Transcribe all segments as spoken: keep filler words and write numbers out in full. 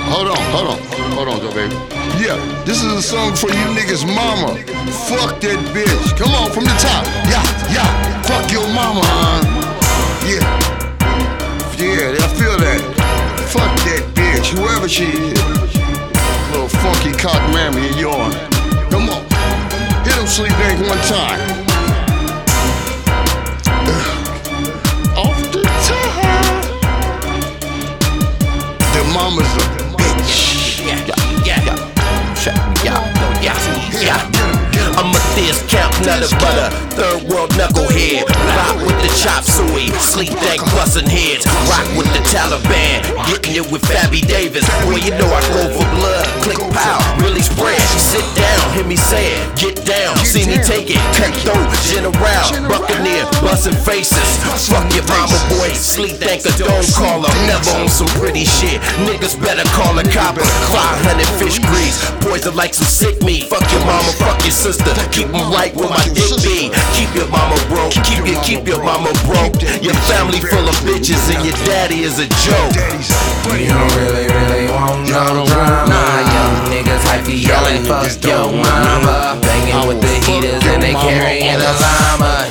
hold on, hold on, hold on, Joe, baby. Yeah, this is a song for you niggas' mama. Fuck that bitch. Come on, from the top. Yeah, yeah. Fuck your mama, huh? Yeah. Yeah, I feel that. Fuck that bitch, whoever she is. Little funky cock mammy of yours. Come on. Hit him, Sleep Bank, one time. Off the top. The mama's a bitch. Yeah, yeah, yeah, yeah, yeah, yeah. I'm a fierce count, nut of butter, third world knucklehead. Rock with the chop suey, sleep dank bustin' heads. Rock with the Taliban, getting it with Fabby Davis. Boy, you know I go for blood, click pow, really spread. Sit down, hear me say it, get down. See me take it, cut through, general, buccaneer, bustin' faces. Fuck your mama, boy, sleep dank a don't call her. Never on some pretty shit, niggas better call a copper. five hundred fish grease, boys are like some sick meat. Fuck your mama, fuck your sister. Keep them right where my dick be. Keep your mama broke, keep your, keep your mama broke. Your family full of bitches and your daddy is a joke. We don't really, really want no drama. Nah, young niggas hypey yelling, fuck your mama. Banging with the heaters and they carrying a llama.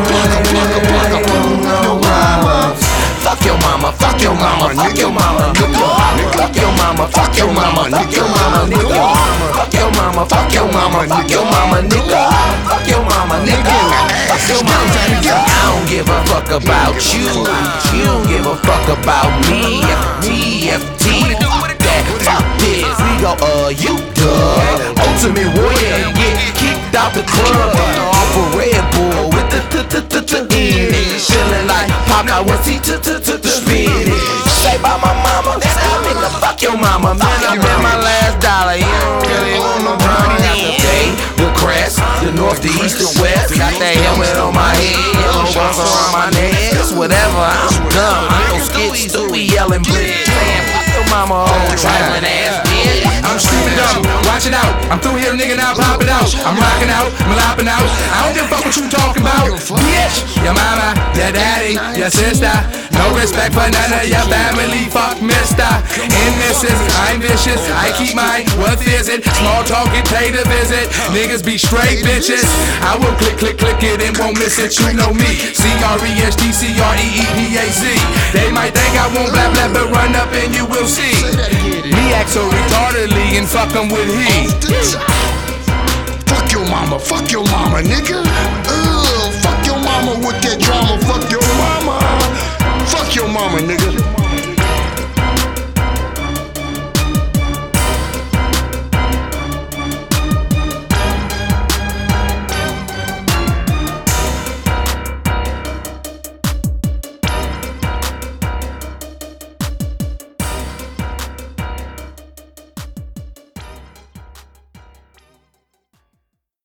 No drama. Fuck your mama, fuck your mama, fuck your mama, nigga. Fuck your mama, fuck your mama, fuck your mama, nigga. Fuck your mama, fuck your mama, fuck your mama, nigga. Fuck your mama, nigga. Fuck your mama, nigga. I don't give a fuck about you. You don't give a fuck about me. T F T. That fuck this. We go, uh, you dub. Ultimate warrior, get kicked out the club. Off a Red Bull with the t-t-t-t-t-in. Feeling like Pop, I was t-t-t-t-t-spinach. Say by my mama, that's how nigga. Fuck your mama, man. I bet my last dollar. You don't really want no money. The day, the crest, the north, the east, the west. Got that helmet on my head, yellow bumps around my neck. It's whatever, I'm dumb. I don't skid, Stewie yelling blitz. Man, fuck your mama, old traveling ass bitch. I'm screaming dumb, watch it out. I'm through here, nigga, now pop it out. I'm rocking out, I'm lopping out. I don't give a fuck what you talking about, bitch. Your mama, your daddy, your sister. No respect for none of your family, fuck mister. And missus, I'm vicious, I keep mine, what is it? Small talk, get paid to visit. Niggas be straight bitches. I will click, click, click it and won't miss it, you know me. C R E S T C R E E P A Z. They might think I won't blah blah, but run up and you will see. Me act so retardedly and fuck 'em with he. Fuck your mama, fuck your mama, nigga. Ugh, fuck your mama with that drama. Fuck your mama. Fuck your mama, nigga.